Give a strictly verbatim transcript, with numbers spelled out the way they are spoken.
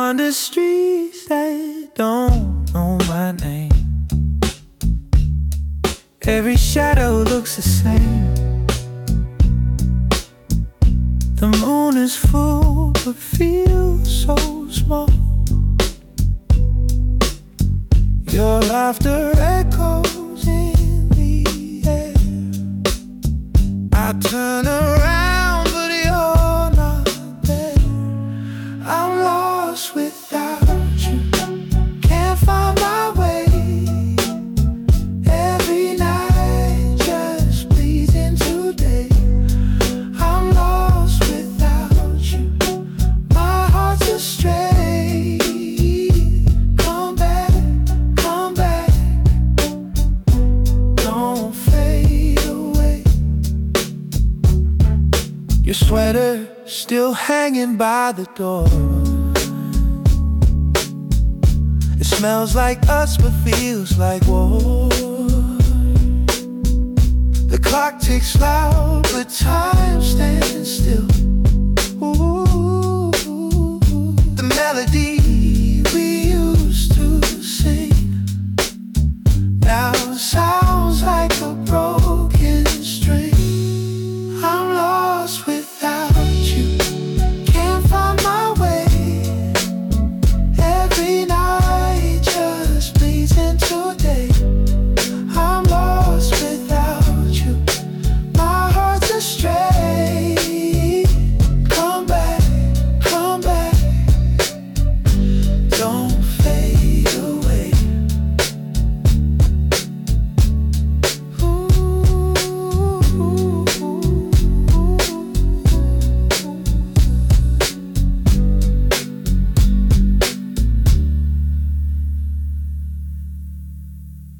wander streets that don't know my name. Every shadow looks the same. The moon is full but feels so small. Your laughter echoes in the air. I turn around but you're not there. I'm lost without you, can't find my way. Every night just bleeds into day. I'm lost without you, my heart's astray. Come back, come back, don't fade away. Your sweater still hanging by the door. It smells like us but feels like war. The clock ticks loud but time stands still.